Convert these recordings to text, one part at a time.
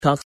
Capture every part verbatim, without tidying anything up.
Talk.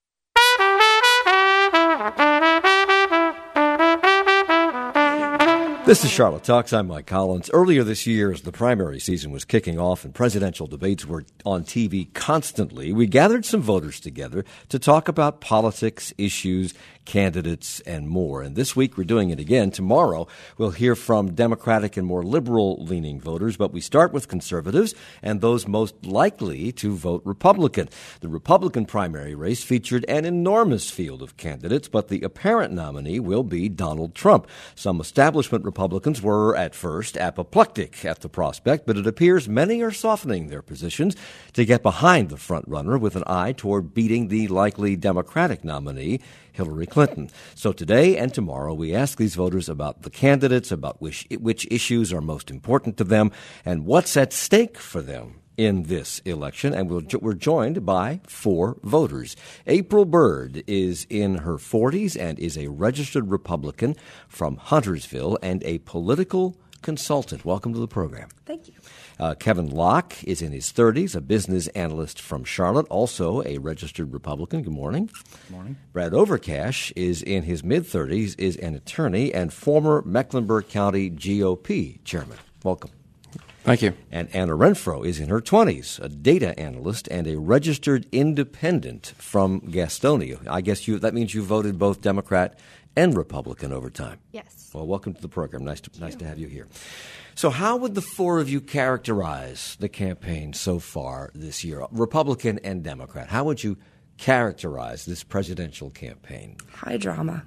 This is Charlotte Talks. I'm Mike Collins. Earlier this year, as the primary season was kicking off and presidential debates were on T V constantly, we gathered some voters together to talk about politics, issues, candidates, and more. And this week, we're doing it again. Tomorrow, we'll hear from Democratic and more liberal-leaning voters, but we start with conservatives and those most likely to vote Republican. The Republican primary race featured an enormous field of candidates, but the apparent nominee will be Donald Trump. Some establishment Republicans were, at first, apoplectic at the prospect, but it appears many are softening their positions to get behind the frontrunner with an eye toward beating the likely Democratic nominee, Hillary Clinton. So today and tomorrow, we ask these voters about the candidates, about which, which issues are most important to them, and what's at stake for them in this election. And we'll, we're joined by four voters. April Byrd is in her forties and is a registered Republican from Huntersville and a political consultant. Welcome to the program. Thank you. Uh, Kevin Locke is in his thirties, a business analyst from Charlotte, also a registered Republican. Good morning. Good morning. Brad Overcash is in his mid-thirties, is an attorney and former Mecklenburg County G O P chairman. Welcome. Thank you. And Anna Renfro is in her twenties, a data analyst and a registered independent from Gastonia. I guess you that means you voted both Democrat and Republican over time. Yes. Well, welcome to the program. Nice to, nice to have you here. So how would the four of you characterize the campaign so far this year, Republican and Democrat? How would you characterize this presidential campaign? High drama.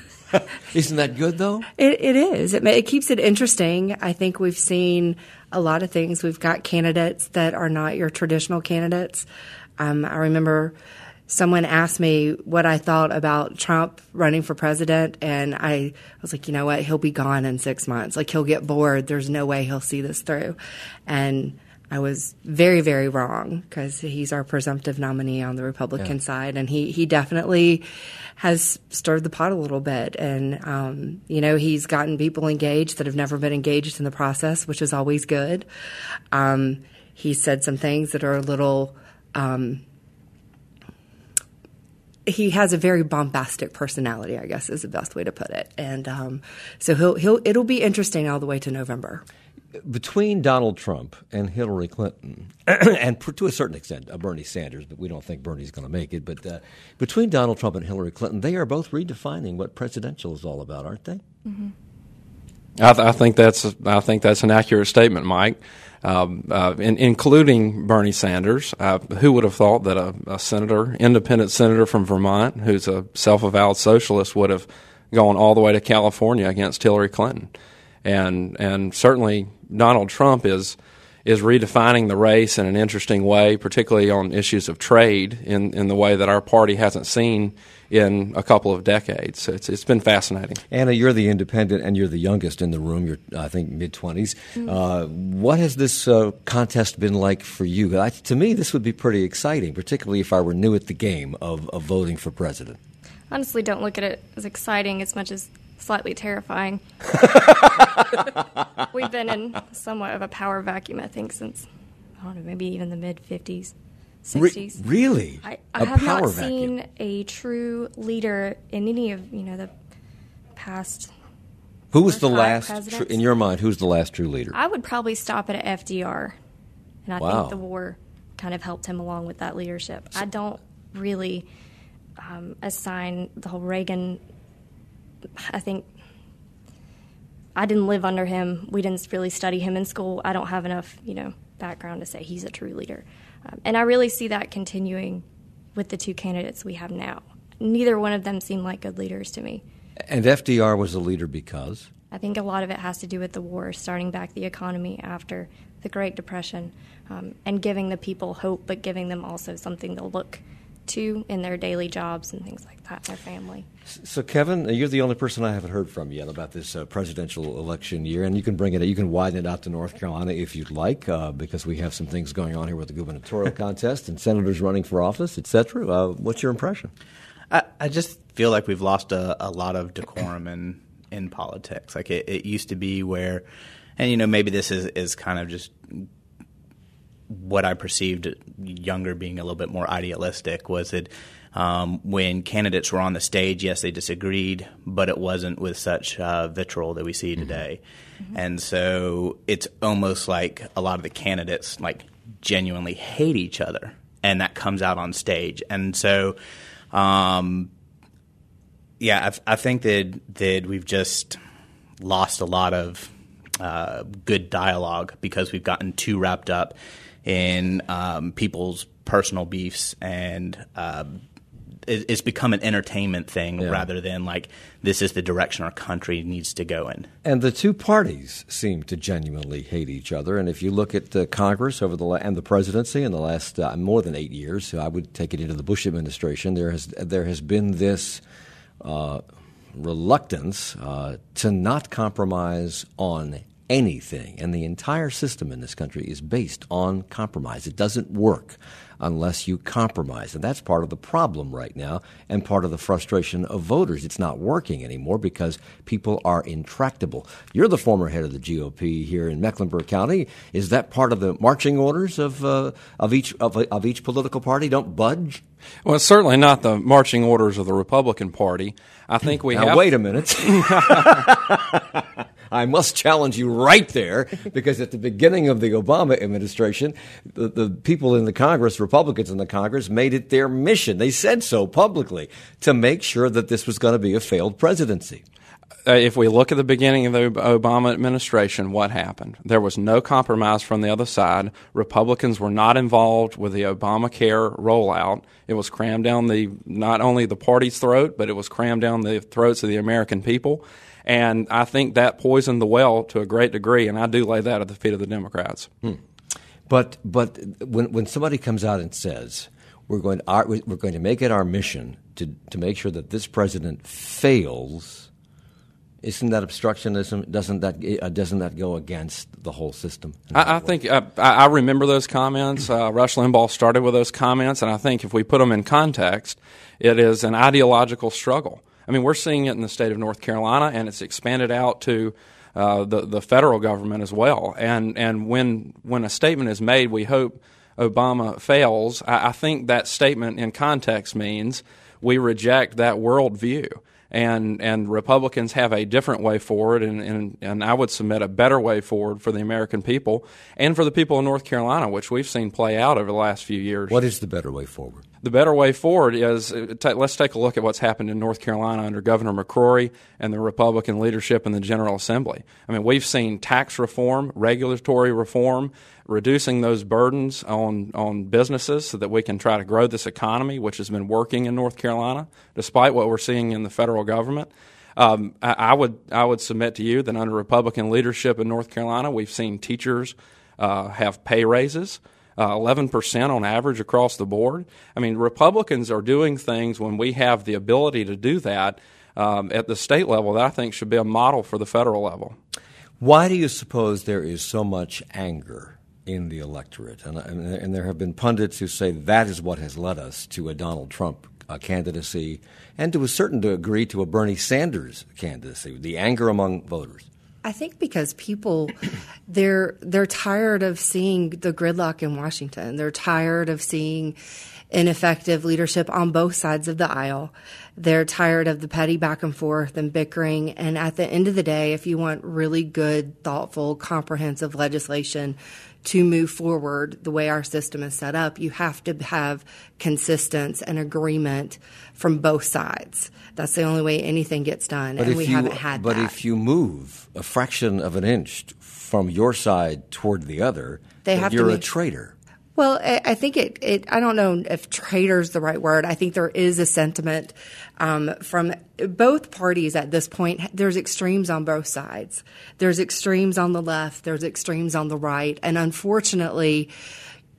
Isn't that good, though? It, it is. It, it keeps it interesting. I think we've seen a lot of things. We've got candidates that are not your traditional candidates. Um, I remember someone asked me what I thought about Trump running for president, and I was like, you know what? He'll be gone in six months. Like, he'll get bored. There's no way he'll see this through. And I was very, very wrong because he's our presumptive nominee on the Republican yeah. side, and he, he definitely has stirred the pot a little bit. And, um, you know, he's gotten people engaged that have never been engaged in the process, which is always good. Um, he said some things that are a little um, – he has a very bombastic personality, I guess is the best way to put it. And um, so he'll he'll it'll be interesting all the way to November. Between Donald Trump and Hillary Clinton, and to a certain extent uh, Bernie Sanders, but we don't think Bernie's going to make it, but uh, between Donald Trump and Hillary Clinton, they are both redefining what presidential is all about, aren't they? Mm-hmm. I, th- I think that's I think that's an accurate statement, Mike. Um, uh, in, including Bernie Sanders, uh, who would have thought that a, a senator, independent senator from Vermont, who's a self-avowed socialist, would have gone all the way to California against Hillary Clinton? And and certainly Donald Trump is is redefining the race in an interesting way, particularly on issues of trade in, in the way that our party hasn't seen in a couple of decades. So it's it's been fascinating. Anna, you're the independent and you're the youngest in the room. You're, I think, mid-twenties. Mm-hmm. Uh, what has this uh, contest been like for you? I, to me, this would be pretty exciting, particularly if I were new at the game of, of voting for president. Honestly, don't look at it as exciting as much as slightly terrifying. We've been in somewhat of a power vacuum, I think, since, I don't know, maybe even the mid-fifties, sixties. Re- really? I, I have not vacuum. seen a true leader in any of, you know, the past Who was the last, tr- in your mind, who's the last true leader? I would probably stop it at F D R, and I wow. think the war kind of helped him along with that leadership. So, I don't really um, assign the whole Reagan I think I didn't live under him. We didn't really study him in school. I don't have enough, you know, background to say he's a true leader. Um, and I really see that continuing with the two candidates we have now. Neither one of them seem like good leaders to me. And F D R was a leader because? I think a lot of it has to do with the war, starting back the economy after the Great Depression, um, and giving the people hope, but giving them also something to look to in their daily jobs and things like that, their family. So, Kevin, you're the only person I haven't heard from yet about this uh, presidential election year, and you can bring it, you can widen it out to North Carolina if you'd like, uh, because we have some things going on here with the gubernatorial contest and senators running for office, et cetera. Uh, what's your impression? I, I just feel like we've lost a, a lot of decorum in in politics. Like it, it used to be where, and you know, maybe this is, is kind of just what I perceived, Younger being a little bit more idealistic, was that um, when candidates were on the stage, yes, they disagreed, but it wasn't with such uh, vitriol that we see today. Mm-hmm. And so it's almost like a lot of the candidates like genuinely hate each other, and that comes out on stage. And so, um, yeah, I, I think that that we've just lost a lot of uh, good dialogue because we've gotten too wrapped up in um, people's personal beefs, and uh, it, it's become an entertainment thing yeah. rather than like this is the direction our country needs to go in. And the two parties seem to genuinely hate each other. And if you look at uh, Congress over the la- and the presidency in the last uh, more than eight years, so I would take it into the Bush administration. There has there has been this uh, reluctance uh, to not compromise on anything, and the entire system in this country is based on compromise. It doesn't work unless you compromise, and that's part of the problem right now and part of the frustration of voters. It's not working anymore because people are intractable. You're the former head of the G O P here in Mecklenburg County. Is that part of the marching orders of uh, of each of, of each political party? Don't budge? Well, it's certainly not the marching orders of the Republican Party. I think we now, have... wait a minute. I must challenge you right there, because at the beginning of the Obama administration, the, the people in the Congress, Republicans in the Congress, made it their mission. They said so publicly, to make sure that this was going to be a failed presidency. Uh, if we look at the beginning of the Obama administration, what happened? There was no compromise from the other side. Republicans were not involved with the Obamacare rollout. It was crammed down the not only the party's throat, but it was crammed down the throats of the American people. And I think that poisoned the well to a great degree, and I do lay that at the feet of the Democrats. Hmm. But but when when somebody comes out and says we're going to our, we're going to make it our mission to to make sure that this president fails, isn't that obstructionism? Doesn't that uh, doesn't that go against the whole system? I, I think uh, I remember those comments. Uh, Rush Limbaugh started with those comments, and I think if we put them in context, it is an ideological struggle. I mean, we're seeing it in the state of North Carolina, and it's expanded out to uh, the the federal government as well. And and when when a statement is made, we hope Obama fails. I, I think that statement in context means we reject that worldview, and and Republicans have a different way forward, and, and and I would submit a better way forward for the American people and for the people of North Carolina, which we've seen play out over the last few years. What is the better way forward? The better way forward is, t- let's take a look at what's happened in North Carolina under Governor McCrory and the Republican leadership in the General Assembly. I mean, we've seen tax reform, regulatory reform, reducing those burdens on, on businesses so that we can try to grow this economy, which has been working in North Carolina, despite what we're seeing in the federal government. Um, I, I would I would submit to you that under Republican leadership in North Carolina, we've seen teachers uh, have pay raises. Uh, eleven percent on average across the board. I mean, Republicans are doing things when we have the ability to do that um, at the state level that I think should be a model for the federal level. Why do you suppose there is so much anger in the electorate? And, and, and there have been pundits who say that is what has led us to a Donald Trump uh, candidacy and to a certain degree to a Bernie Sanders candidacy, the anger among voters. I think because people, they're they're tired of seeing the gridlock in Washington. They're tired of seeing ineffective leadership on both sides of the aisle. They're tired of the petty back and forth and bickering. And at the end of the day, if you want really good, thoughtful, comprehensive legislation to move forward the way our system is set up, you have to have consistency and agreement from both sides. That's the only way anything gets done, but and we you, haven't had but that. But if you move a fraction of an inch from your side toward the other, they then have you're to a make, traitor. Well, I, I think it, it – I don't know if traitor is the right word. I think there is a sentiment um, from both parties at this point. There's extremes on both sides. There's extremes on the left. There's extremes on the right. And unfortunately –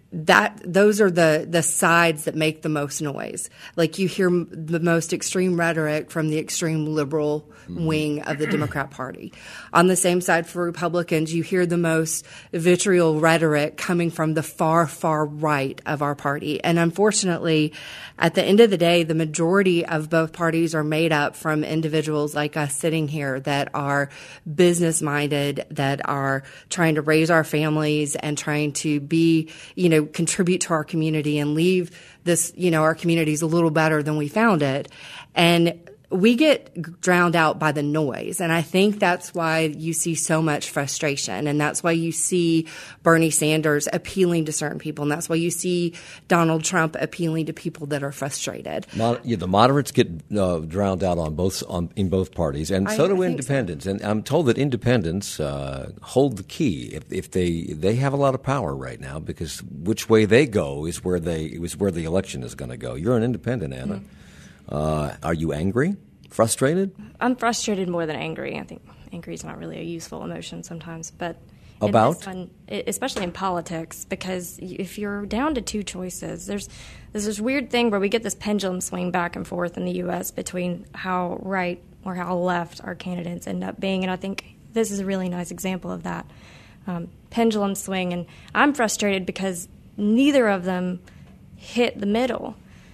that those are the the sides that make the most noise. Like you hear m- the most extreme rhetoric from the extreme liberal mm-hmm. wing of the Democrat Party. On the same side for Republicans, you hear the most vitriol rhetoric coming from the far, far right of our party. And unfortunately, at the end of the day, the majority of both parties are made up from individuals like us sitting here that are business minded, that are trying to raise our families and trying to be, you know, contribute to our community and leave this, you know, our communities a little better than we found it. And we get drowned out by the noise. And I think that's why you see so much frustration. And that's why you see Bernie Sanders appealing to certain people. And that's why you see Donald Trump appealing to people that are frustrated. Mod- yeah, the moderates get uh, drowned out on both on, in both parties, and so I, do I independents. So. And I'm told that independents uh, hold the key. If, if they they have a lot of power right now, because which way they go is where they is where the election is going to go. You're an independent, Anna. Mm-hmm. Uh, are you angry? Frustrated? I'm frustrated more than angry. I think angry is not really a useful emotion sometimes. But about? In this one, especially in politics, because if you're down to two choices, there's, there's this weird thing where we get this pendulum swing back and forth in the U S between how right or how left our candidates end up being. And I think this is a really nice example of that um, pendulum swing. And I'm frustrated because neither of them hit the middle.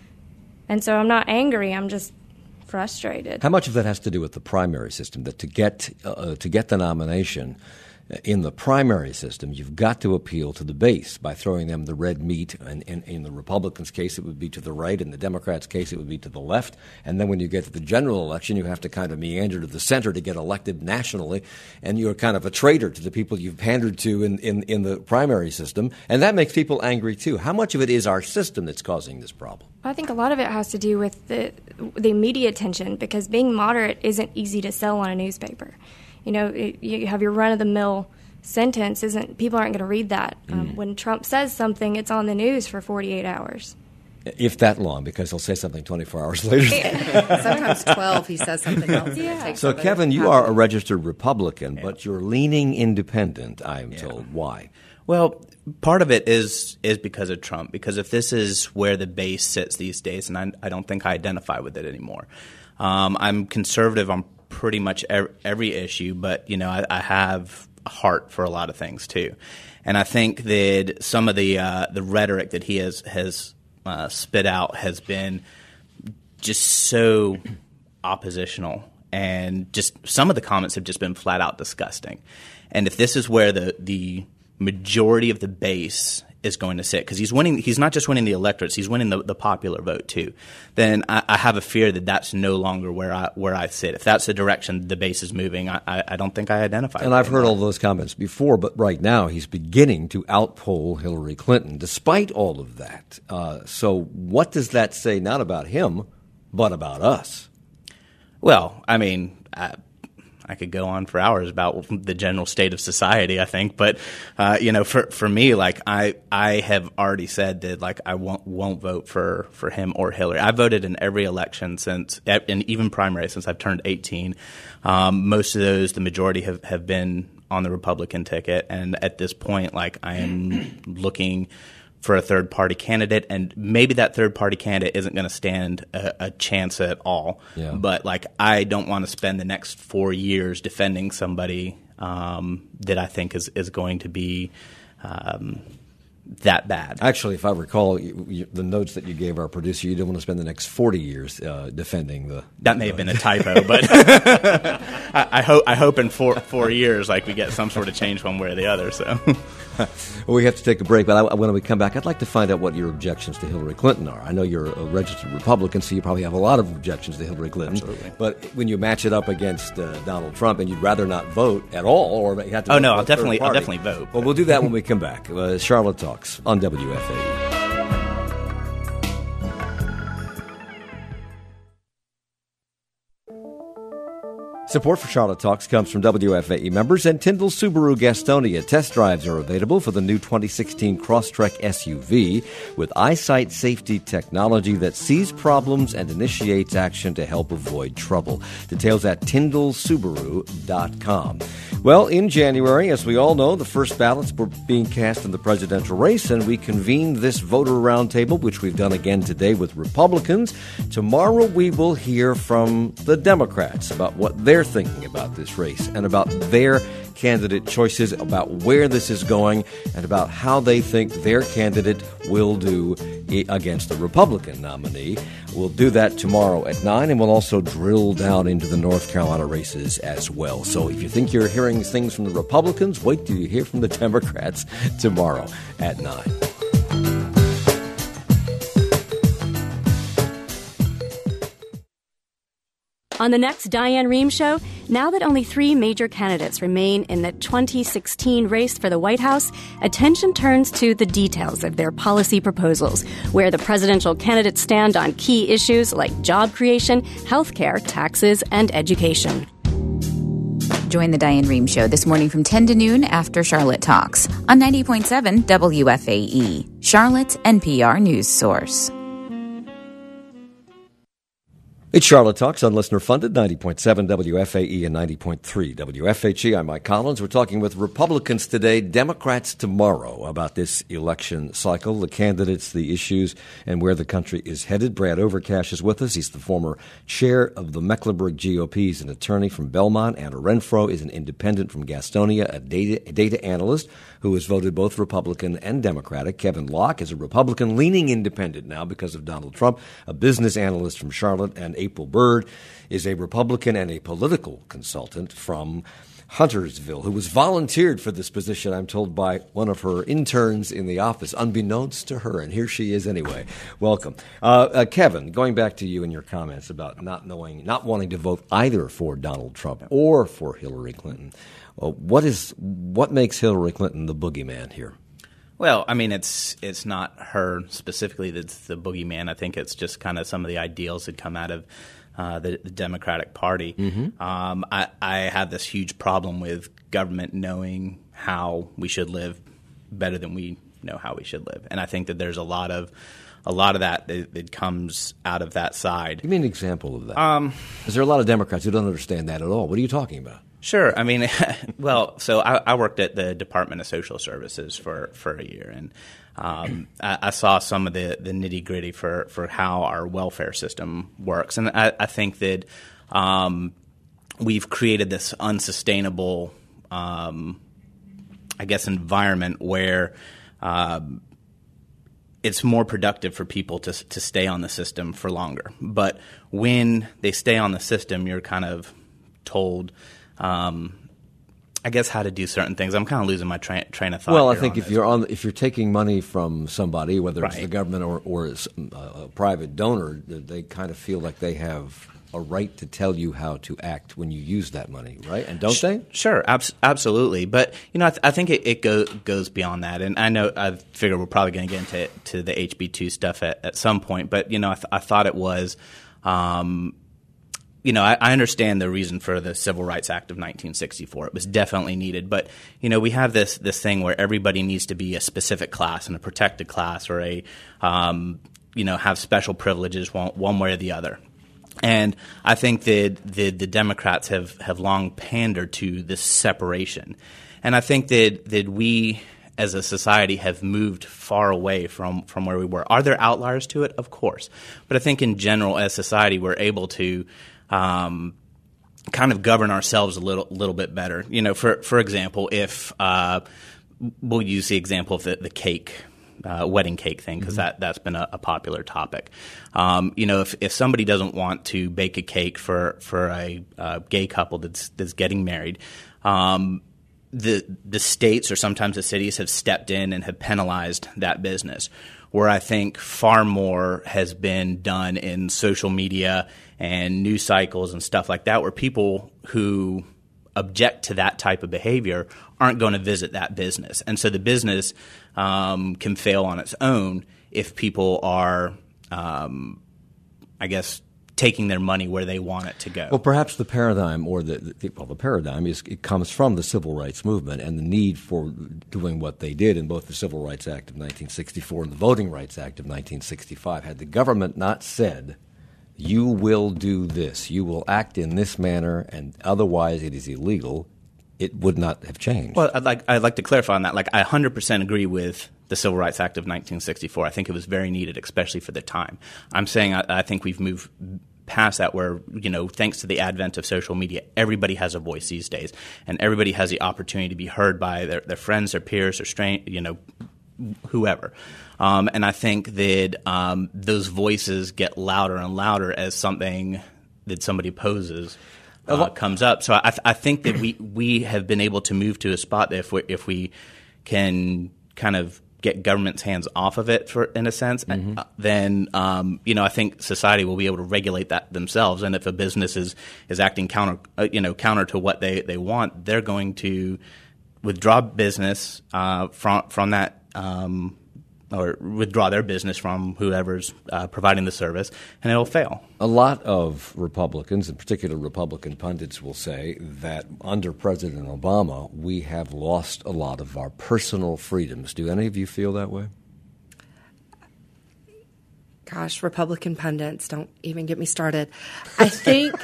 And so I'm not angry, I'm just frustrated. How much of that has to do with the primary system, that to get uh, to get the nomination in the primary system, you've got to appeal to the base by throwing them the red meat, and, and in the Republicans' case it would be to the right, in the Democrats' case it would be to the left, and then when you get to the general election you have to kind of meander to the center to get elected nationally, and you're kind of a traitor to the people you've pandered to in, in, in the primary system, and that makes people angry too. How much of it is our system that's causing this problem? I think a lot of it has to do with the the media attention, because being moderate isn't easy to sell on a newspaper. You know, it, you have your run-of-the-mill sentence. Isn't people aren't going to read that. Um, mm. When Trump says something, it's on the news for forty-eight hours. If that long, because he'll say something twenty-four hours later. Sometimes twelve, he says something else. Yeah. So, Kevin, you are a registered Republican, yeah. but you're leaning independent, I am yeah. told. Why? Well, part of it is is because of Trump, because if this is where the base sits these days, and I, I don't think I identify with it anymore. Um, I'm conservative on pretty much every, every issue, but, you know, I, I have a heart for a lot of things too. And I think that some of the uh, the rhetoric that he has, has uh, spit out has been just so oppositional, and just some of the comments have just been flat out disgusting. And if this is where the the majority of the base is going to sit, because he's winning, he's not just winning the electorates, he's winning the, the popular vote too, then I, I have a fear that that's no longer where I where I sit. If that's the direction the base is moving, I, I, I don't think I identify with And I've it heard all those comments before, but right now he's beginning to outpoll Hillary Clinton despite all of that. Uh, so what does that say, not about him, but about us? Well, I mean, I, I could go on for hours about the general state of society, I think. But, uh, you know, for for me, like, I I have already said that, like, I won't won't vote for, for him or Hillary. I voted in every election since, and even primary, since I've turned eighteen. Um, most of those, the majority have, have been on the Republican ticket. And at this point, like, I am looking for a third-party candidate, and maybe that third-party candidate isn't going to stand a, a chance at all. Yeah. But, like, I don't want to spend the next four years defending somebody um, that I think is, is going to be um, that bad. Actually, if I recall you, you, the notes that you gave our producer, you didn't want to spend the next forty years uh, defending the. That may uh, have been a typo, but I, I hope I hope in four four years, like, we get some sort of change one way or the other. So. Well, we have to take a break, but I, when we come back, I'd like to find out what your objections to Hillary Clinton are. I know you're a registered Republican, so you probably have a lot of objections to Hillary Clinton. Absolutely. But when you match it up against uh, Donald Trump, and you'd rather not vote at all, or you have to. Oh no, I'll definitely, I'll definitely vote. Well, we'll do that when we come back. Uh, Charlotte Talks on W F A E. Support for Charlotte Talks comes from W F A E members and Tyndall Subaru Gastonia. Test drives are available for the new twenty sixteen Crosstrek S U V with eyesight safety technology that sees problems and initiates action to help avoid trouble. Details at tyndall subaru dot com. Well, in January, as we all know, the first ballots were being cast in the presidential race, and we convened this voter roundtable, which we've done again today with Republicans. Tomorrow we will hear from the Democrats about what they're thinking about this race and about their candidate choices, about where this is going, and about how they think their candidate will do against the Republican nominee. We'll do that tomorrow at nine, and we'll also drill down into the North Carolina races as well. So if you think you're hearing things from the Republicans, wait till you hear from the Democrats tomorrow at nine. On the next Diane Rehm Show, now that only three major candidates remain in the twenty sixteen race for the White House, attention turns to the details of their policy proposals, where the presidential candidates stand on key issues like job creation, health care, taxes, and education. Join the Diane Rehm Show this morning from ten to noon after Charlotte Talks on ninety point seven W F A E, Charlotte's N P R news source. It's Charlotte Talks on listener-funded, ninety point seven W F A E and ninety point three W F H E. I'm Mike Collins. We're talking with Republicans today, Democrats tomorrow, about this election cycle, the candidates, the issues, and where the country is headed. Brad Overcash is with us. He's the former chair of the Mecklenburg G O P. He's an attorney from Belmont. Anna Renfro is an independent from Gastonia, a data, a data analyst who has voted both Republican and Democratic. Kevin Locke is a Republican leaning independent now because of Donald Trump, a business analyst from Charlotte, and April Byrd is a Republican and a political consultant from Huntersville, who was volunteered for this position, I'm told, by one of her interns in the office, unbeknownst to her, and here she is anyway. Welcome. Uh, uh, Kevin, going back to you and your comments about not knowing, not wanting to vote either for Donald Trump or for Hillary Clinton, uh, what is what makes Hillary Clinton the boogeyman here? Well, I mean, it's it's not her specifically that's the boogeyman. I think it's just kind of some of the ideals that come out of uh, the, the Democratic Party. Mm-hmm. Um, I, I have this huge problem with government knowing how we should live better than we know how we should live, and I think that there's a lot of a lot of that that, that comes out of that side. Give me an example of that. Um, Is there a lot of Democrats who don't understand that at all? What are you talking about? Sure. I mean, well, so I, I worked at the Department of Social Services for, for a year, and um, I, I saw some of the, the nitty-gritty for, for how our welfare system works. And I, I think that um, we've created this unsustainable, um, I guess, environment where um, it's more productive for people to to stay on the system for longer. But when they stay on the system, you're kind of told – Um, I guess how to do certain things. I'm kind of losing my tra- train of thought. Well, I here think on if this. you're on, if you're taking money from somebody, whether it's Right. the government or, or it's a private donor, they kind of feel like they have a right to tell you how to act when you use that money, right? And don't they? Sure, abs- absolutely. But you know, I, th- I think it, it go- goes beyond that. And I know I figure we're probably going to get into to the H B two stuff at, at some point. But you know, I, th- I thought it was. Um, You know, I, I understand the reason for the Civil Rights Act of nineteen sixty-four. It was definitely needed. But, you know, we have this this thing where everybody needs to be a specific class and a protected class or a, um, you know, have special privileges one, one way or the other. And I think that the, the Democrats have, have long pandered to this separation. And I think that, that we as a society have moved far away from, from where we were. Are there outliers to it? Of course. But I think in general as society we're able to Um, kind of govern ourselves a little little bit better. You know, for for example, if uh, we'll use the example of the, the cake, uh, wedding cake thing, because mm-hmm. that, that's been a, a popular topic. Um, you know, if, if somebody doesn't want to bake a cake for, for a uh, gay couple that's, that's getting married, um, the the states or sometimes the cities have stepped in and have penalized that business, where I think far more has been done in social media and news cycles and stuff like that, where people who object to that type of behavior aren't going to visit that business. And so the business um, can fail on its own if people are, um, I guess, taking their money where they want it to go. Well, perhaps the paradigm, or the, the well, the paradigm is it comes from the civil rights movement and the need for doing what they did in both the Civil Rights Act of nineteen sixty-four and the Voting Rights Act of nineteen sixty-five. Had the government not said, "You will do this, you will act in this manner, and otherwise it is illegal," it would not have changed. Well, I'd like I'd like to clarify on that. Like, I one hundred percent agree with the Civil Rights Act of nineteen sixty-four. I think it was very needed, especially for the time. I'm saying I, I think we've moved past that where, you know, thanks to the advent of social media, everybody has a voice these days, and everybody has the opportunity to be heard by their, their friends, their peers, their strain, you know, whoever. Um, and I think that um, those voices get louder and louder as something that somebody poses Uh, comes up. So I, th- I think that we, we have been able to move to a spot that if we, if we can kind of get government's hands off of it, for in a sense, mm-hmm. uh, then um, you know, I think society will be able to regulate that themselves. And if a business is, is acting counter uh, you know counter to what they, they want, they're going to withdraw business uh, from from that. Um, or withdraw their business from whoever's uh, providing the service, and it'll fail. A lot of Republicans, in particular Republican pundits, will say that under President Obama, we have lost a lot of our personal freedoms. Do any of you feel that way? Gosh, Republican pundits, don't even get me started. I think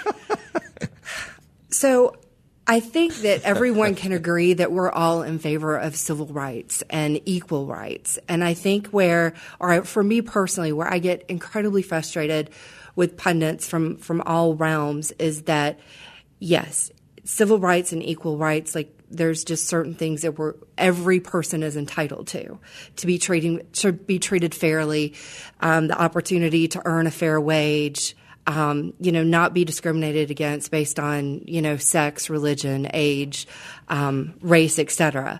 – so – I think that everyone can agree that we're all in favor of civil rights and equal rights. And I think where, or for me personally, where I get incredibly frustrated with pundits from, from all realms is that, yes, civil rights and equal rights, like there's just certain things that we're, every person is entitled to, to be treating, to be treated fairly, um, the opportunity to earn a fair wage, Um, you know, not be discriminated against based on, you know, sex, religion, age, um, race, et cetera.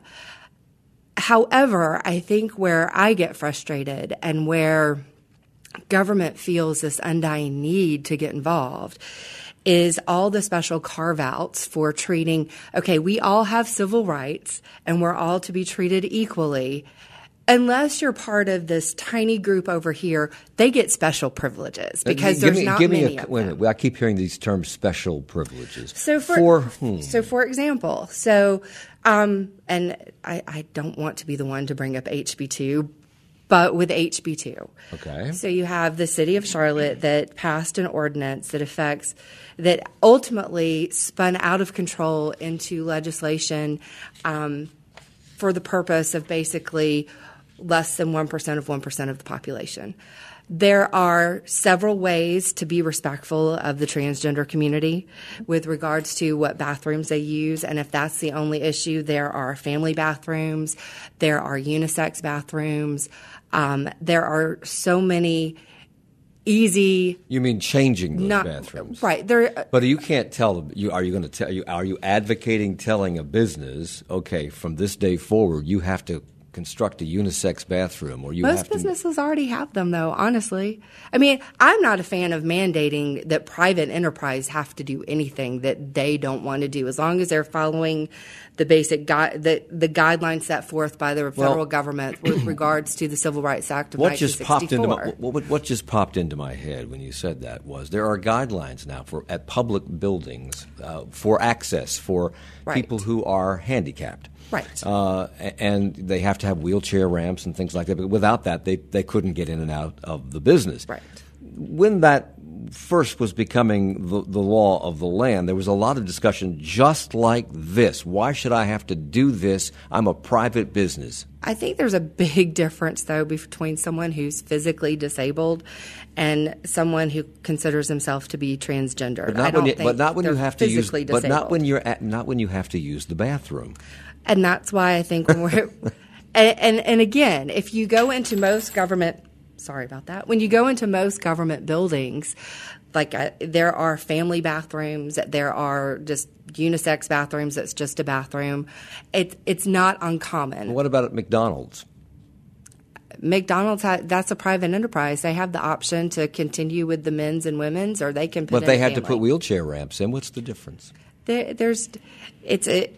However, I think where I get frustrated and where government feels this undying need to get involved is all the special carve-outs for treating, okay, we all have civil rights and we're all to be treated equally. Unless you're part of this tiny group over here, they get special privileges because give there's me, not give me many a, of wait a them. minute. I keep hearing these terms, special privileges. So for, for hmm. so for example, so um, and I, I don't want to be the one to bring up H B two, but with H B two, okay. So you have the city of Charlotte that passed an ordinance that affects that ultimately spun out of control into legislation um, for the purpose of basically less than one percent of one percent of the population. There are several ways to be respectful of the transgender community with regards to what bathrooms they use. And if that's the only issue, there are family bathrooms, there are unisex bathrooms. Um, there are so many easy. You mean changing those not, bathrooms, right? There, but you can't tell. You are you going to tell you? Are you advocating telling a business, okay, from this day forward, you have to construct a unisex bathroom, or you most have to? businesses already have them, though. Honestly, I mean, I'm not a fan of mandating that private enterprise have to do anything that they don't want to do, as long as they're following the basic gui- the the guidelines set forth by the federal well, government with regards to the Civil Rights Act of what nineteen just popped into sixty-four. my, what, what just popped into my head when you said that was there are guidelines now for at public buildings uh, for access for Right. people who are handicapped. Right. Uh, and they have to have wheelchair ramps and things like that. But without that, they, they couldn't get in and out of the business. Right. When that first was becoming the, the law of the land, there was a lot of discussion just like this. Why should I have to do this? I'm a private business. I think there's a big difference, though, between someone who's physically disabled and someone who considers himself to be transgender. But not I don't when you, think but not when you they're have to use. physically But not disabled. when you're at, not when you have to use the bathroom. And that's why I think when we're and, and and again, if you go into most government, sorry about that, when you go into most government buildings, like uh, there are family bathrooms, there are just unisex bathrooms. That's just a bathroom. It it's not uncommon. What about at McDonald's? McDonald's, ha- that's a private enterprise. They have the option to continue with the men's and women's, or they can put But in they a had to family. put wheelchair ramps in. What's the difference? There, there's, it's a,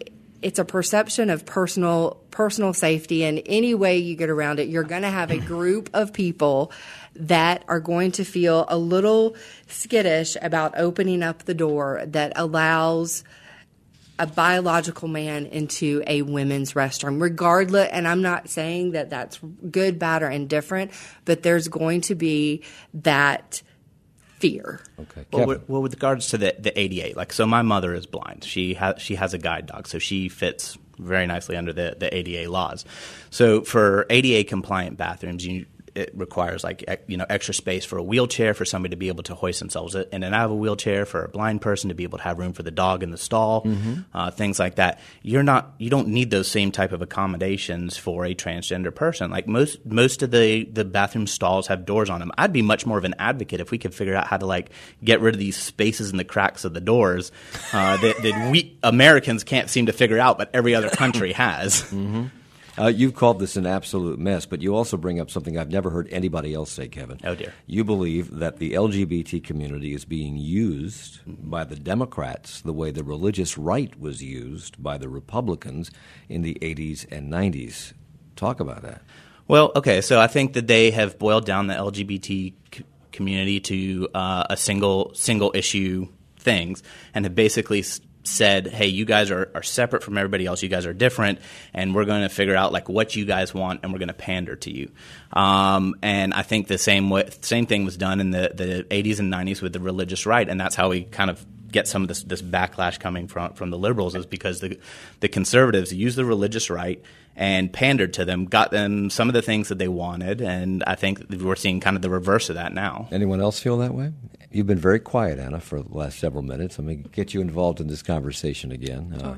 it's a perception of personal personal safety, and any way you get around it, you're going to have a group of people that are going to feel a little skittish about opening up the door that allows a biological man into a women's restroom, regardless. And I'm not saying that that's good, bad, or indifferent, but there's going to be that fear. Okay. Well, with, well, with regards to the, the A D A, like, so my mother is blind. She has she has a guide dog, so she fits very nicely under the, the A D A laws. So for A D A compliant bathrooms, you it requires like you know extra space for a wheelchair for somebody to be able to hoist themselves in and out of a wheelchair, for a blind person to be able to have room for the dog in the stall, mm-hmm. uh, things like that. You're not you don't need those same type of accommodations for a transgender person. Like most most of the the bathroom stalls have doors on them. I'd be much more of an advocate if we could figure out how to like get rid of these spaces in the cracks of the doors uh, that, that we Americans can't seem to figure out, but every other country has. Mm-hmm. Uh, you've called this an absolute mess, but you also bring up something I've never heard anybody else say, Kevin. Oh, dear. You believe that the L G B T community is being used by the Democrats the way the religious right was used by the Republicans in the eighties and nineties. Talk about that. Well, okay, so I think that they have boiled down the L G B T c- community to uh, a single single issue things and have basically s- said, hey, you guys are, are separate from everybody else. You guys are different, and we're going to figure out like what you guys want, and we're going to pander to you. Um, and I think the same way, same thing was done in the, the eighties and nineties with the religious right, and that's how we kind of get some of this, this backlash coming from from the liberals, is because the the conservatives used the religious right and pandered to them, got them some of the things that they wanted, and I think we're seeing kind of the reverse of that now. Anyone else feel that way? You've been very quiet, Anna, for the last several minutes. Let me get you involved in this conversation again. Sure. Uh,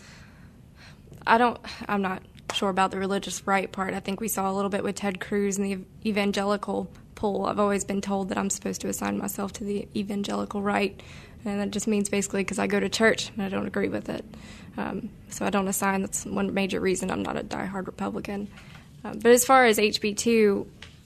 I don't. I'm not sure about the religious right part. I think we saw a little bit with Ted Cruz and the evangelical pull. I've always been told that I'm supposed to assign myself to the evangelical right, and that just means basically because I go to church and I don't agree with it. Um, so I don't assign. That's one major reason I'm not a diehard Republican. Um, but as far as H B two,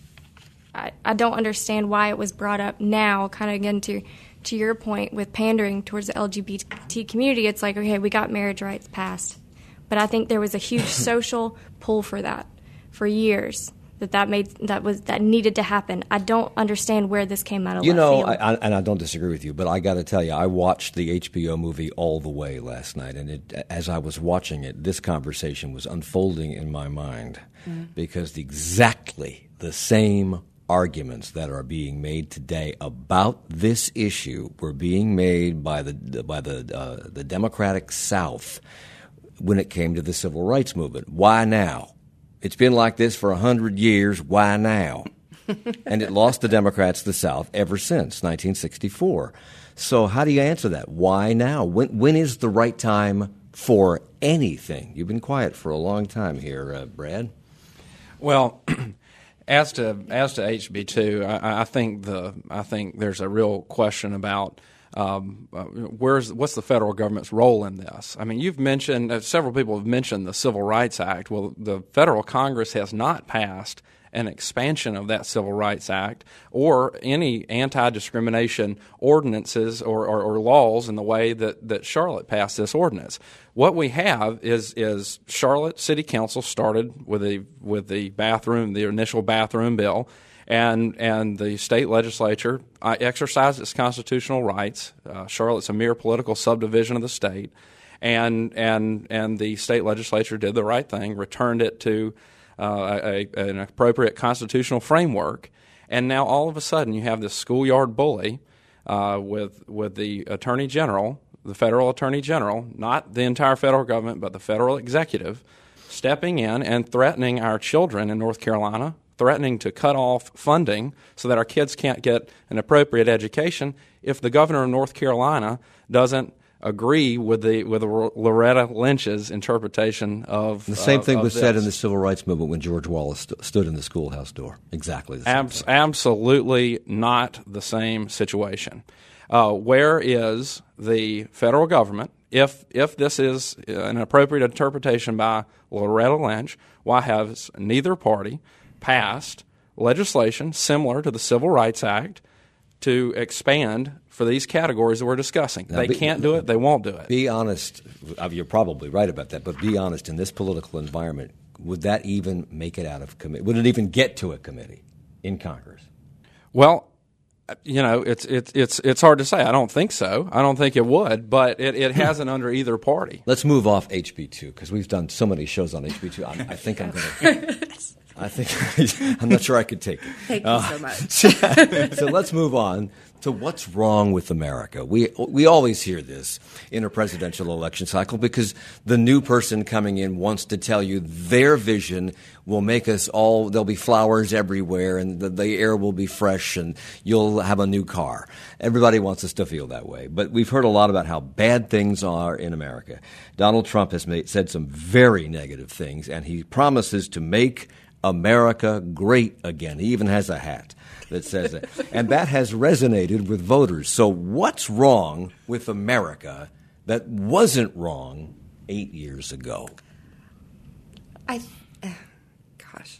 I, I don't understand why it was brought up now, kind of again to, to your point with pandering towards the L G B T community. It's like, okay, we got marriage rights passed. But I think there was a huge social pull for that for years. That that made that was that needed to happen. I don't understand where this came out of. You left know, field. I, I, and I don't disagree with you, but I got to tell you, I watched the H B O movie All the Way last night, and it, as I was watching it, this conversation was unfolding in my mind mm-hmm. because the, exactly the same arguments that are being made today about this issue were being made by the by the uh, the Democratic South when it came to the civil rights movement. Why now? It's been like this for a hundred years. Why now? And it lost the Democrats the South ever since nineteen sixty-four. So how do you answer that? Why now? When when is the right time for anything? You've been quiet for a long time here, uh, Brad. Well, as to as to H B two, I, I think the I think there's a real question about. Um, uh, where's what's the federal government's role in this? I mean, you've mentioned uh, several people have mentioned the Civil Rights Act. Well, the federal Congress has not passed an expansion of that Civil Rights Act or any anti-discrimination ordinances or, or, or laws in the way that, that Charlotte passed this ordinance. What we have is is Charlotte City Council started with the with the bathroom, the initial bathroom bill. And and the state legislature uh, exercised its constitutional rights. Uh, Charlotte's a mere political subdivision of the state, and and and the state legislature did the right thing, returned it to uh, a, a, an appropriate constitutional framework. And now all of a sudden you have this schoolyard bully uh, with with the attorney general, the federal attorney general, not the entire federal government, but the federal executive, stepping in and threatening our children in North Carolina. Threatening to cut off funding so that our kids can't get an appropriate education if the governor of North Carolina doesn't agree with the with the Loretta Lynch's interpretation of the same of, thing of was this. said in the civil rights movement when George Wallace st- stood in the schoolhouse door. Exactly the same Abs- thing. Absolutely not the same situation. Uh, where is the federal government? If if this is an appropriate interpretation by Loretta Lynch, why has neither party passed legislation similar to the Civil Rights Act to expand for these categories that we're discussing. Now, they be, can't do it. They won't do it. Be honest. You're probably right about that, but be honest. In this political environment, would that even make it out of committee? Would it even get to a committee in Congress? Well, you know, it's it's it's it's hard to say. I don't think so. I don't think it would, but it, it hasn't under either party. Let's move off H B two because we've done so many shows on H B two. I, I think I'm going to. I think I'm not sure I could take it. Thank you uh, so much. So let's move on to what's wrong with America. We we always hear this in a presidential election cycle because the new person coming in wants to tell you their vision will make us all, there'll be flowers everywhere and the, the air will be fresh and you'll have a new car. Everybody wants us to feel that way. But we've heard a lot about how bad things are in America. Donald Trump has made, said some very negative things, and he promises to make America great again. He even has a hat that says it. And that has resonated with voters. So what's wrong with America that wasn't wrong eight years ago? I, gosh,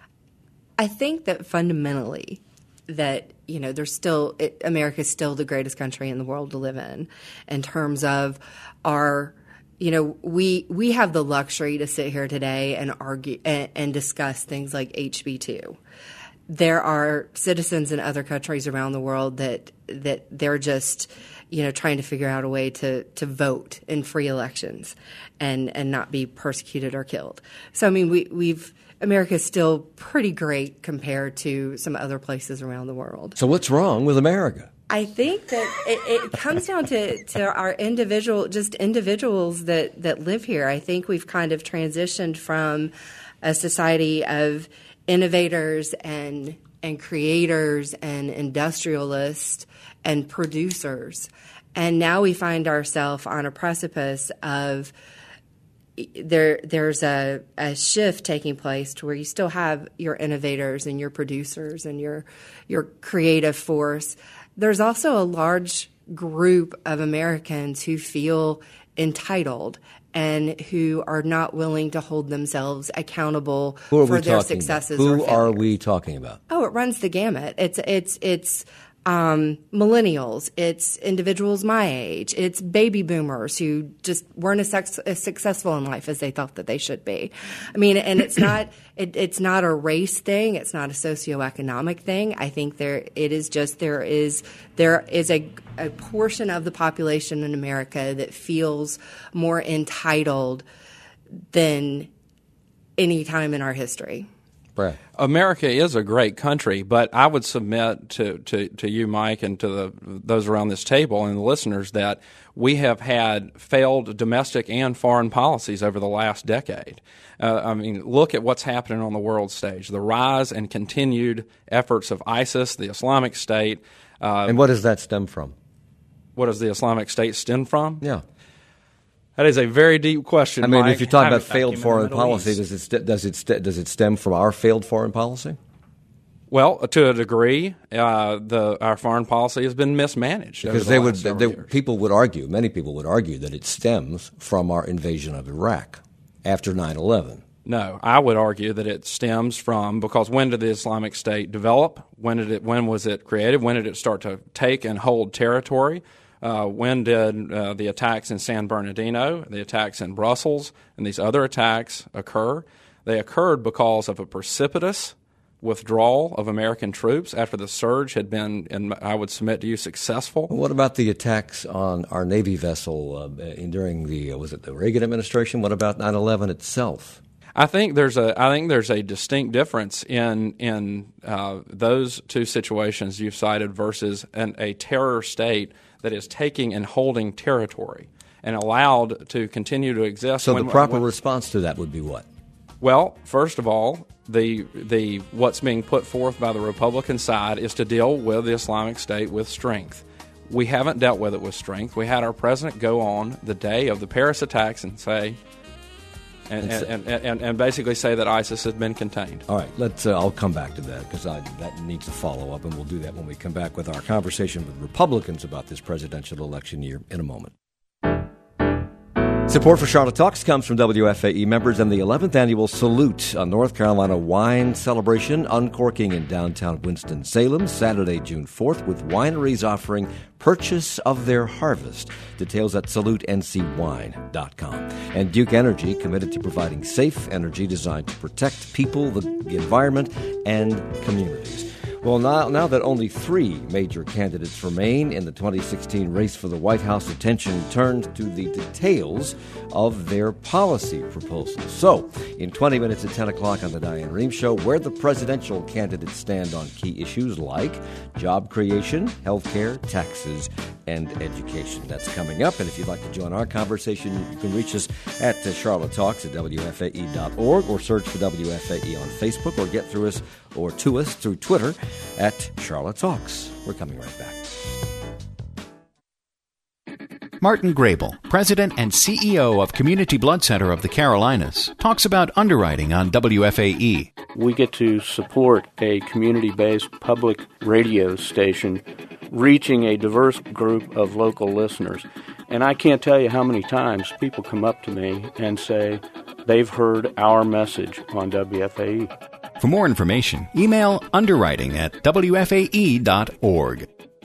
I think that fundamentally that, you know, there's still, it, America's still the greatest country in the world to live in, in terms of our, you know, we we have the luxury to sit here today and argue and, and discuss things like H B two. There are citizens in other countries around the world that that they're just, you know, trying to figure out a way to, to vote in free elections and, and not be persecuted or killed. So, I mean, we, we've America's still pretty great compared to some other places around the world. So what's wrong with America? I think that it, it comes down to, to our individual, just individuals that, that live here. I think we've kind of transitioned from a society of innovators and and creators and industrialists and producers, and now we find ourselves on a precipice of there. There's a, a shift taking place to where you still have your innovators and your producers and your your creative force. There's also a large group of Americans who feel entitled and who are not willing to hold themselves accountable for their successes. Who or are we talking about? Oh, it runs the gamut. It's it's it's um, millennials. It's individuals my age. It's baby boomers who just weren't as, sex, as successful in life as they thought that they should be. I mean, and it's not it, it's not a race thing. It's not a socioeconomic thing. I think there it is just there is there is a a portion of the population in America that feels more entitled than any time in our history. Brad. America is a great country, but I would submit to, to, to you, Mike, and to the, those around this table and the listeners that we have had failed domestic and foreign policies over the last decade. Uh, I mean, look at what's happening on the world stage. The rise and continued efforts of ISIS, the Islamic State. Uh, and what does that stem from? What does the Islamic State stem from? Yeah. That is a very deep question, I mean, Mike. if you're talking about back failed in the foreign Middle policy, East. does it st- does it st- does it stem from our failed foreign policy? Well, to a degree, uh, the our foreign policy has been mismanaged. Because over they the would, last several they, years. people would argue, many people would argue that it stems from our invasion of Iraq after nine eleven. No, I would argue that it stems from, because when did the Islamic State develop? When did it? When was it created? When did it start to take and hold territory? Uh, when did uh, the attacks in San Bernardino, the attacks in Brussels, and these other attacks occur? They occurred because of a precipitous withdrawal of American troops after the surge had been, and I would submit to you, successful. What about the attacks on our Navy vessel uh, in, during the, uh, was it the Reagan administration? What about nine eleven itself? I think there's a I think there's a distinct difference in in uh, those two situations you've cited versus an, a terror state that is taking and holding territory and allowed to continue to exist. So when, the proper when, response to that would be what? Well, first of all, the the what's being put forth by the Republican side is to deal with the Islamic State with strength. We haven't dealt with it with strength. We had our president go on the day of the Paris attacks and say, and and, and, and, and basically say that ISIS has been contained. All right, let's. Uh, I'll come back to that because that needs a follow up, and we'll do that when we come back with our conversation with Republicans about this presidential election year in a moment. Support for Charlotte Talks comes from W F A E members and the eleventh Annual Salute, a North Carolina wine celebration uncorking in downtown Winston-Salem, Saturday, June fourth, with wineries offering purchase of their harvest. Details at salute n c wine dot com. And Duke Energy, committed to providing safe energy designed to protect people, the environment, and communities. Well, now, now that only three major candidates remain in the twenty sixteen race for the White House, attention turns to the details of their policy proposals. So, in twenty minutes at ten o'clock on the Diane Rehm Show, where the presidential candidates stand on key issues like job creation, healthcare, taxes, and education. That's coming up. And if you'd like to join our conversation, you can reach us at uh, Charlotte Talks at W F A E dot org or search for W F A E on Facebook or get through us or to us through Twitter at Charlotte Talks. We're coming right back. Martin Grable, President and C E O of Community Blood Center of the Carolinas, talks about underwriting on W F A E. We get to support a community-based public radio station reaching a diverse group of local listeners. And I can't tell you how many times people come up to me and say they've heard our message on W F A E. For more information, email underwriting at W F A E dot org.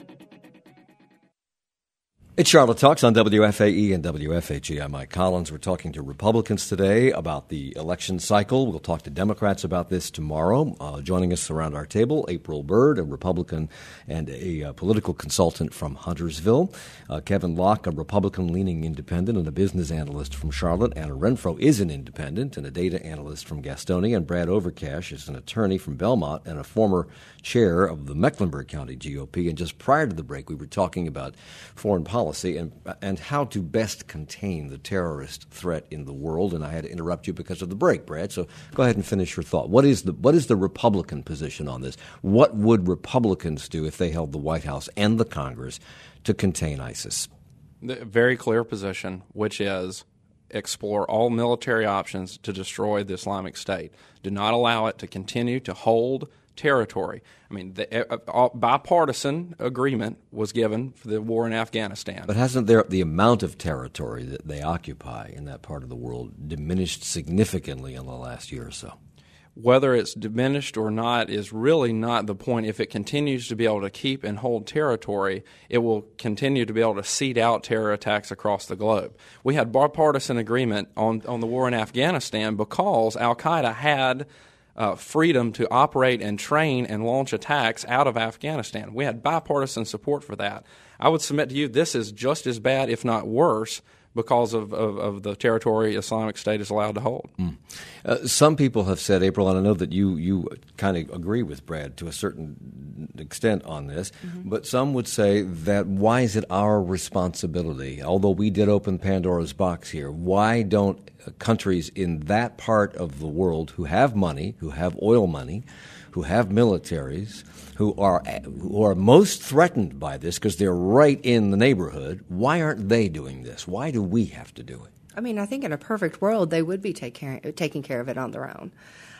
It's Charlotte Talks on W F A E and W F H E. I'm Mike Collins. We're talking to Republicans today about the election cycle. We'll talk to Democrats about this tomorrow. Uh, joining us around our table, April Bird, a Republican and a uh, political consultant from Huntersville. Uh, Kevin Locke, a Republican-leaning independent and a business analyst from Charlotte. Anna Renfro is an independent and a data analyst from Gastonia. And Brad Overcash is an attorney from Belmont and a former chair of the Mecklenburg County G O P. And just prior to the break, we were talking about foreign policy. Policy and and how to best contain the terrorist threat in the world. And I had to interrupt you because of the break, Brad. So go ahead and finish your thought. What is the what is the Republican position on this? What would Republicans do if they held the White House and the Congress to contain ISIS? The very clear position, which is explore all military options to destroy the Islamic State. Do not allow it to continue to hold territory. I mean, the uh, bipartisan agreement was given for the war in Afghanistan. But hasn't there the amount of territory that they occupy in that part of the world diminished significantly in the last year or so? Whether it's diminished or not is really not the point. If it continues to be able to keep and hold territory, it will continue to be able to seed out terror attacks across the globe. We had bipartisan agreement on, on the war in Afghanistan because al-Qaeda had Uh, freedom to operate and train and launch attacks out of Afghanistan. We had bipartisan support for that. I would submit to you this is just as bad, if not worse, because of, of, of the territory Islamic State is allowed to hold. Mm. Uh, some people have said, April, and I know that you, you kind of agree with Brad to a certain extent on this, mm-hmm. but some would say that why is it our responsibility, although we did open Pandora's box here, why don't countries in that part of the world who have money, who have oil money, who have militaries, who are who are most threatened by this because they're right in the neighborhood, why aren't they doing this? Why do we have to do it? I mean, I think in a perfect world, they would be take care, taking care of it on their own.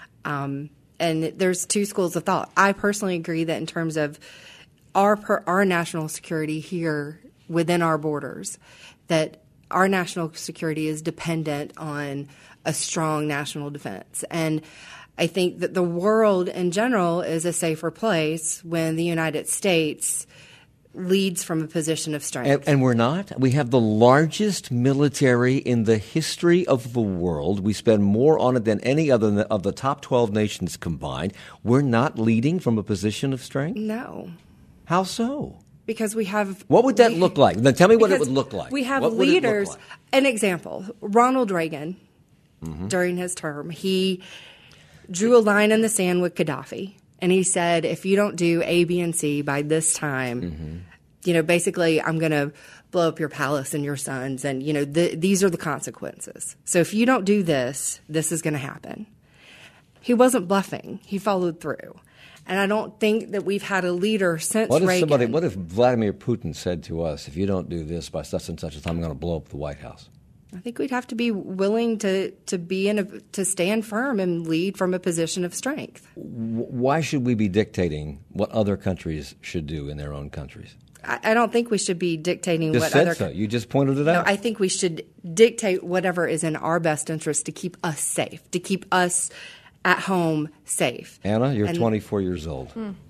Um, and there's two schools of thought. I personally agree that in terms of our per, our national security here within our borders, that our national security is dependent on a strong national defense. And I think that the world in general is a safer place when the United States leads from a position of strength. And, and we're not. We have the largest military in the history of the world. We spend more on it than any other of the top twelve nations combined. We're not leading from a position of strength? No. How so? Because we have... What would that we, look like? Then tell me what it would look like. We have what leaders. Like? An example, Ronald Reagan, mm-hmm. during his term, he drew a line in the sand with Gaddafi. And he said, if you don't do A, B, and C by this time, mm-hmm. you know, basically I'm going to blow up your palace and your sons. And, you know, the, these are the consequences. So if you don't do this, this is going to happen. He wasn't bluffing. He followed through. And I don't think that we've had a leader since what if Reagan. Somebody, what if Vladimir Putin said to us, if you don't do this by such and such a time, I'm going to blow up the White House? I think we'd have to be willing to, to be in a, to stand firm and lead from a position of strength. Why should we be dictating what other countries should do in their own countries? I, I don't think we should be dictating Just what said other. so. You just pointed it No, out. I think we should dictate whatever is in our best interest to keep us safe, to keep us at home safe. Anna, you're And- twenty-four years old.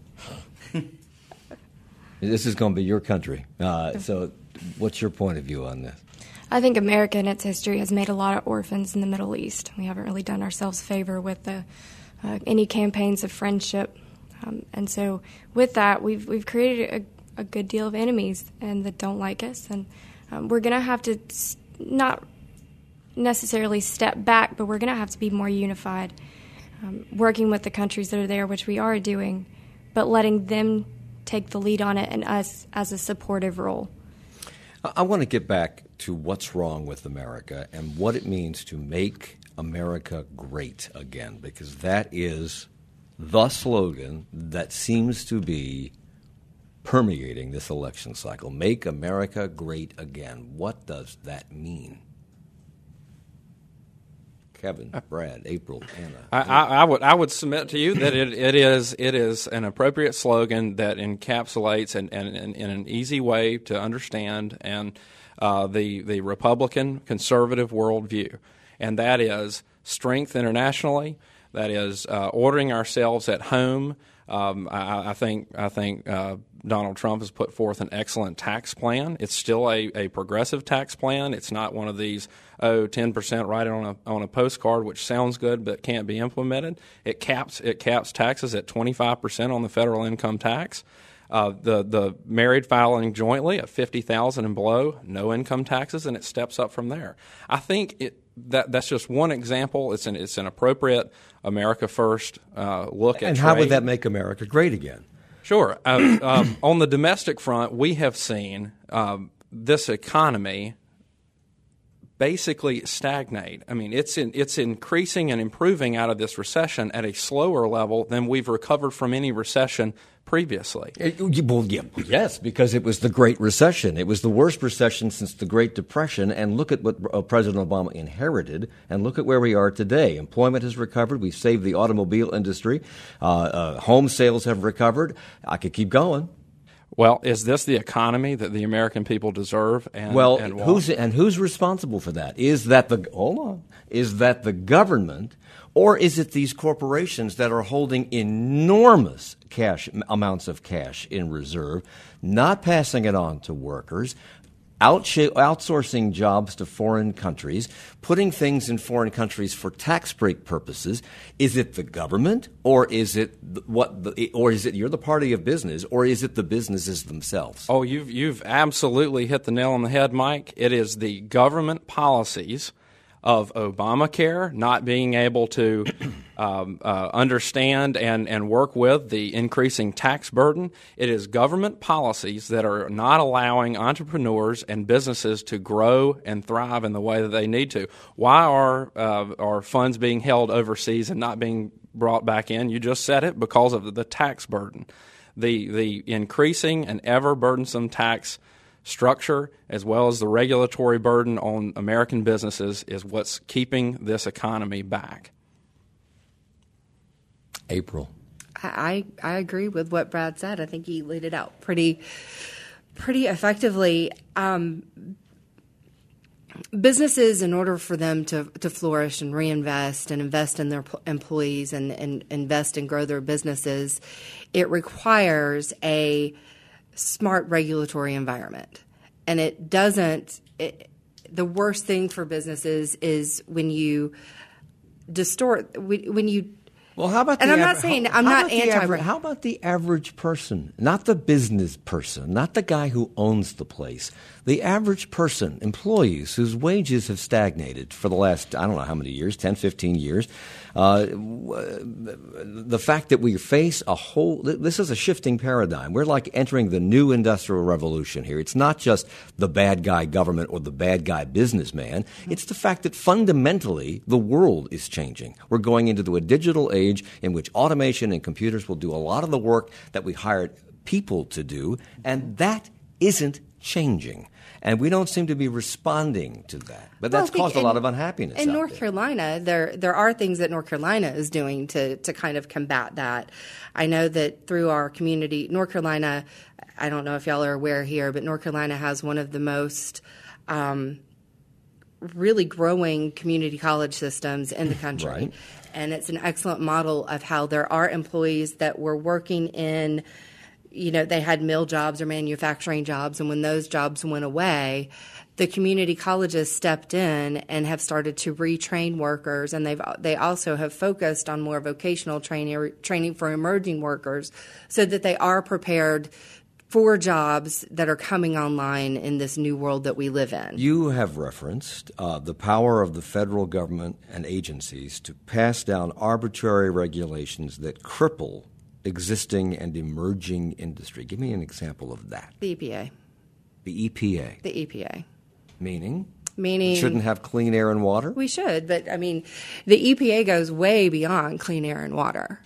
This is going to be your country. Uh, so, what's your point of view on this? I think America in its history has made a lot of orphans in the Middle East. We haven't really done ourselves a favor with the, uh, any campaigns of friendship. Um, and so with that, we've we've created a, a good deal of enemies and that don't like us. And um, we're going to have to s- not necessarily step back, but we're going to have to be more unified, um, working with the countries that are there, which we are doing, but letting them take the lead on it and us as a supportive role. I want to get back to what's wrong with America and what it means to make America great again, because that is the slogan that seems to be permeating this election cycle. Make America great again. What does that mean? Kevin, Brad, April, Anna. I, I, I would I would submit to you that it, it is it is an appropriate slogan that encapsulates and in, in, in an easy way to understand and uh, the the Republican conservative worldview, and that is strength internationally. That is uh, ordering ourselves at home. Um, I, I think I think uh, Donald Trump has put forth an excellent tax plan. It's still a, a progressive tax plan. It's not one of these oh ten percent right on a on a postcard, which sounds good but can't be implemented. It caps it caps taxes at twenty-five percent on the federal income tax. Uh, the the married filing jointly at fifty thousand and below, no income taxes, and it steps up from there. I think it. That that's just one example. It's an it's an appropriate America First uh, look at and trade. how would that make America great again? Sure. Uh, um, on the domestic front, we have seen um, this economy basically stagnate. I mean, it's in, it's increasing and improving out of this recession at a slower level than we've recovered from any recession previously. It, well, yeah, yes, because it was the Great Recession. It was the worst recession since the Great Depression. And look at what uh, President Obama inherited, and look at where we are today. Employment has recovered. We've saved the automobile industry. Uh, uh, home sales have recovered. I could keep going. Well, is this the economy that the American people deserve and, well, and want? who's and who's responsible for that? Is that the hold on? Is that the government, or is it these corporations that are holding enormous cash amounts of cash in reserve, not passing it on to workers, out outsourcing jobs to foreign countries, putting things in foreign countries for tax break purposes? Is it the government, or is it what? The, or is it you're the party of business, or is it the businesses themselves? Oh, you've you've absolutely hit the nail on the head, Mike. It is the government policies of Obamacare not being able to um, uh, understand and, and work with the increasing tax burden. It is government policies that are not allowing entrepreneurs and businesses to grow and thrive in the way that they need to. Why are uh, are funds being held overseas and not being brought back in? You just said it, because of the tax burden. The, the increasing and ever burdensome tax structure, as well as the regulatory burden on American businesses, is what's keeping this economy back. April. I, I agree with what Brad said. I think he laid it out pretty pretty effectively. Um, businesses, in order for them to, to flourish and reinvest and invest in their p- employees and, and invest and grow their businesses, it requires a smart regulatory environment. And it doesn't it, the worst thing for businesses is when you distort when you Well, how about and the I'm not aver- saying how, I'm how not about the anti aver- How about the average person, not the business person, not the guy who owns the place, the average person, employees whose wages have stagnated for the last, I don't know how many years, ten, fifteen years. Uh, the fact that we face a whole, this is a shifting paradigm. We're like entering the new industrial revolution here. It's not just the bad guy government or the bad guy businessman. It's the fact that fundamentally the world is changing. We're going into a digital age in which automation and computers will do a lot of the work that we hired people to do, and that isn't changing. And we don't seem to be responding to that. But Well, that's I think caused a in- lot of unhappiness In out North there. Carolina, there there are things that North Carolina is doing to to kind of combat that. I know that through our community, North Carolina, I don't know if y'all are aware here, but North Carolina has one of the most um, really growing community college systems in the country. Right. And it's an excellent model of how there are employees that were working in, you know, they had mill jobs or manufacturing jobs, and when those jobs went away, the community colleges stepped in and have started to retrain workers, and they've they also have focused on more vocational training training for emerging workers, so that they are prepared for jobs that are coming online in this new world that we live in. You have referenced uh, the power of the federal government and agencies to pass down arbitrary regulations that cripple existing and emerging industry. Give me an example of that. The E P A. The E P A. The E P A. Meaning? Meaning We shouldn't have clean air and water? We should, but I mean, the E P A goes way beyond clean air and water.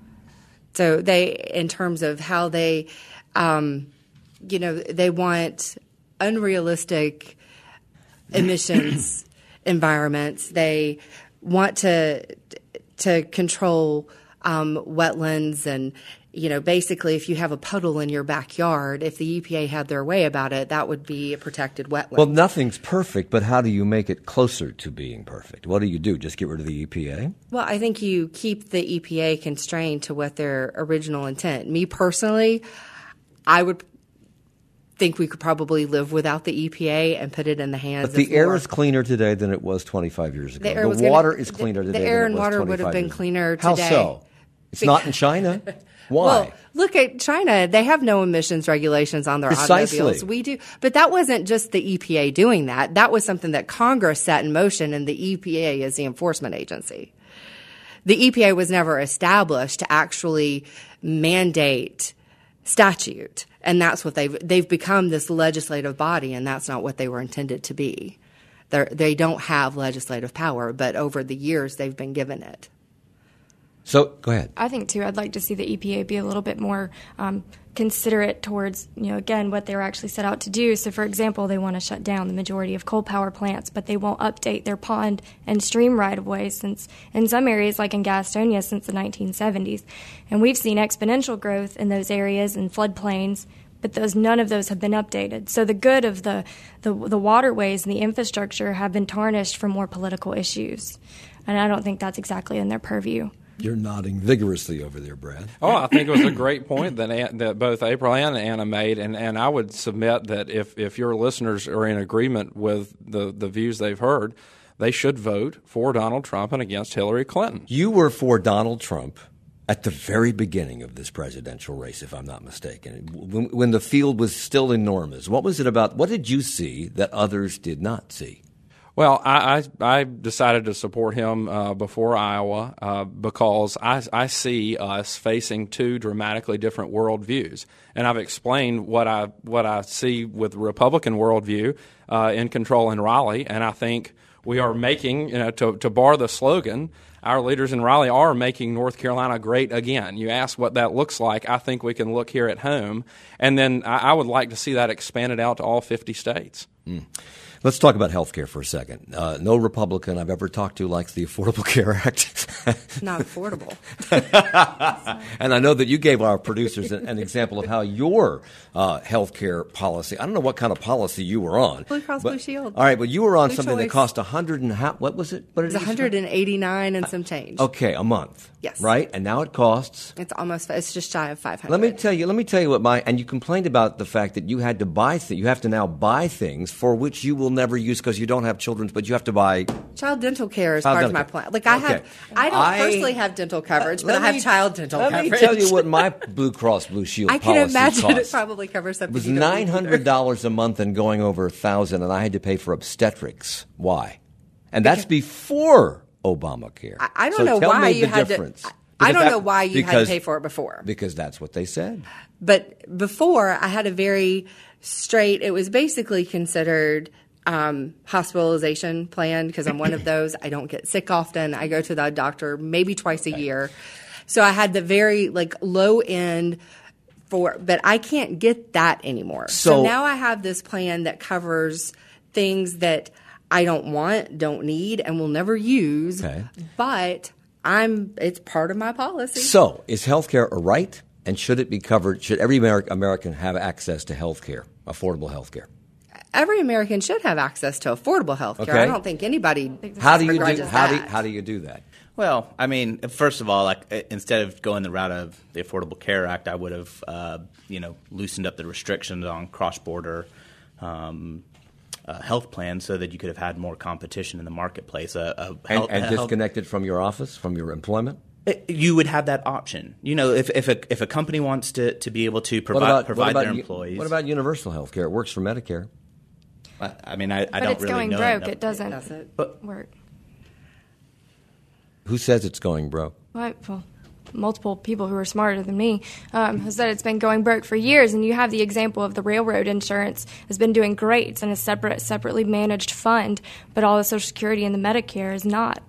So they, in terms of how they, um, you know, they want unrealistic emissions environments. They want to to control um, wetlands and. You know, basically, if you have a puddle in your backyard, if the E P A had their way about it, that would be a protected wetland. Well, nothing's perfect, but how do you make it closer to being perfect? What do you do? Just get rid of the E P A? Well, I think you keep the E P A constrained to what their original intent. Me personally, I would think we could probably live without the E P A and put it in the hands But the of air more. is cleaner today than it was twenty-five years ago. The air The was gonna- water is the- cleaner the today air than and it was water would have twenty-five been years ago. cleaner How today. so? It's not in China. Why? Well, look at China. They have no emissions regulations on their Precisely. automobiles. We do. But that wasn't just the E P A doing that. That was something that Congress set in motion, and the E P A is the enforcement agency. The E P A was never established to actually mandate statute, and that's what they've they've become, this legislative body, and that's not what they were intended to be. They're, they don't have legislative power, but over the years they've been given it. So, go ahead. I think, too, I'd like to see the E P A be a little bit more um, considerate towards, you know, again, what they were actually set out to do. So, for example, they want to shut down the majority of coal power plants, but they won't update their pond and stream right-of-way since, in some areas, like in Gastonia, since the nineteen seventies. And we've seen exponential growth in those areas and floodplains, but those none of those have been updated. So the good of the, the, the waterways and the infrastructure have been tarnished for more political issues. And I don't think that's exactly in their purview. You're nodding vigorously over there, Brad. Oh, I think it was a great point that An- that both April and Anna made, and, and I would submit that if, if your listeners are in agreement with the, the views they've heard, they should vote for Donald Trump and against Hillary Clinton. You were for Donald Trump at the very beginning of this presidential race, if I'm not mistaken, when, when the field was still enormous. What was it about? What did you see that others did not see? Well, I, I, I decided to support him uh, before Iowa uh, because I, I see us facing two dramatically different worldviews, and I've explained what I what I see with the Republican worldview uh, in control in Raleigh, and I think we are making, you know, to, to bar the slogan, our leaders in Raleigh are making North Carolina great again. You ask what that looks like. I think we can look here at home, and then I, I would like to see that expanded out to all fifty states. Mm. Let's talk about health care for a second. Uh, no Republican I've ever talked to likes the Affordable Care Act. Not affordable. And I know that you gave our producers an, an example of how your uh, health care policy, I don't know what kind of policy you were on. Blue Cross but, Blue Shield. All right, but you were on Blue something Choice. that cost a hundred and how, what was it? What did It's it one hundred eighty-nine and some change. Okay, a month. Yes. Right? And now it costs. It's almost, it's just shy of five hundred. Let me tell you, let me tell you what my, and you complained about the fact that you had to buy things, you have to now buy things for which you will never use because you don't have children, but you have to buy. Child dental care is Child part of dental my care. plan. Like I Okay. have, I don't I- personally have dental coverage, but Let I have me- child dental let coverage. me tell you what my Blue Cross Blue Shield I can policy imagine cost. it probably covers something. It was you don't need nine hundred dollars a month and going over a thousand, and I had to pay for obstetrics. Why? And that's before Obamacare. I, I don't So know tell why me you the had difference. to. I, I Because don't that- know why you had because- to pay for it before. Because that's what they said. But before, I had a very straight. It was basically considered um, hospitalization plan because I'm one of those. I don't get sick often. I go to the doctor maybe twice a year. So I had the very like low end for, but I can't get that anymore. So, so now I have this plan that covers things that I don't want, don't need, and will never use. Okay. But I'm it's part of my policy. So, is health care a right, and should it be covered? Should every Ameri- American have access to health care, affordable health care? Every American should have access to affordable health care. Okay. I don't think anybody How do you do begrudges how do you, that. how do you do that? Well, I mean, first of all, like uh, instead of going the route of the Affordable Care Act, I would have, uh, you know, loosened up the restrictions on cross-border um, uh, health plans so that you could have had more competition in the marketplace. Uh, uh, And, health, and uh, health- disconnected from your office, from your employment? You would have that option. You know, if if a if a company wants to, to be able to provide what about, provide what about their u- employees. What about universal health care? It works for Medicare. I, I mean, I, I But don't it's really going know. broke. enough- It doesn't That's it. But work. Who says it's going broke? Well, well, multiple people who are smarter than me um, have said it's been going broke for years, and you have the example of the railroad insurance has been doing great. It's in a separate, separately managed fund, but all the Social Security and the Medicare is not.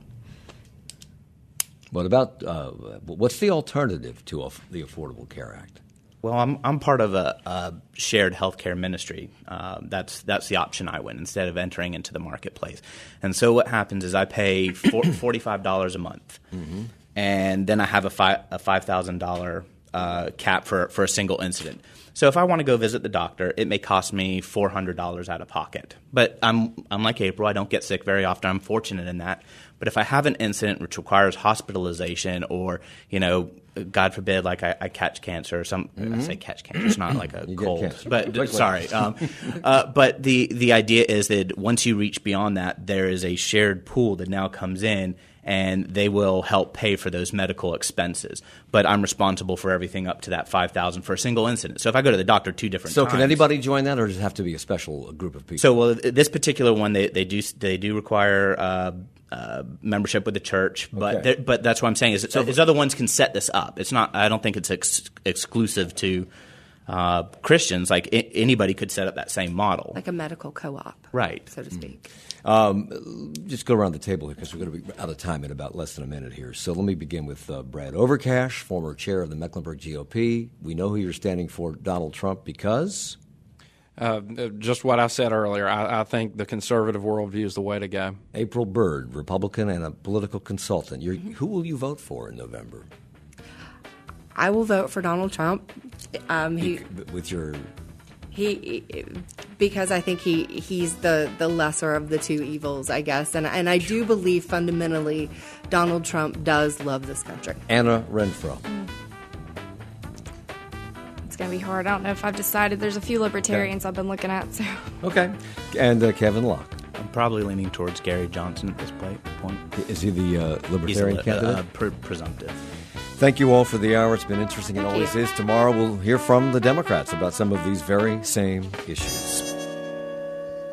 What about uh, what's the alternative to a, the Affordable Care Act? Well, I'm I'm part of a, a shared healthcare ministry. Uh, that's that's the option I went instead of entering into the marketplace. And so what happens is I pay for, forty-five dollars a month, mm-hmm. and then I have a five a five thousand dollar uh, cap for for a single incident. So if I want to go visit the doctor, it may cost me four hundred dollars out of pocket. But I'm I'm like April. I don't get sick very often. I'm fortunate in that. But if I have an incident which requires hospitalization or, you know, God forbid, like I, I catch cancer or some, mm-hmm. I say catch cancer, it's not like a You get cold, cancer. but sorry. Um, uh, but the, the idea is that once you reach beyond that, there is a shared pool that now comes in and they will help pay for those medical expenses. But I'm responsible for everything up to that five thousand dollars for a single incident. So if I go to the doctor two different So times. can anybody join that, or does it have to be a special group of people? So well, this particular one, they, they do they do require uh, uh, membership with the church, but Okay. there- but that's what I'm saying is, is other ones can set this up. It's not. I don't think it's ex- exclusive to uh, Christians. Like I- anybody could set up that same model. Like a medical co-op, Right. so to speak. Um, just go around the table here because we're going to be out of time in about less than a minute here. So let me begin with uh, Brad Overcash, former chair of the Mecklenburg G O P. We know who you're standing for, Donald Trump, because Uh, just what I said earlier. I, I think the conservative worldview is the way to go. April Byrd, Republican and a political consultant. You're, who will you vote for in November? I will vote for Donald Trump. Um, he, With your he, because I think he he's the, the lesser of the two evils, I guess, and and I do believe fundamentally Donald Trump does love this country. Anna Renfro. It's going to be hard. I don't know if I've decided. There's a few libertarians I've been looking at. So Okay. And uh, Kevin Locke. I'm probably leaning towards Gary Johnson at this point. point. Is he the uh, He's a Libertarian li- candidate? uh, pre- presumptive. Thank you all for the hour. It's been interesting. It Thank always you. is. Tomorrow we'll hear from the Democrats about some of these very same issues.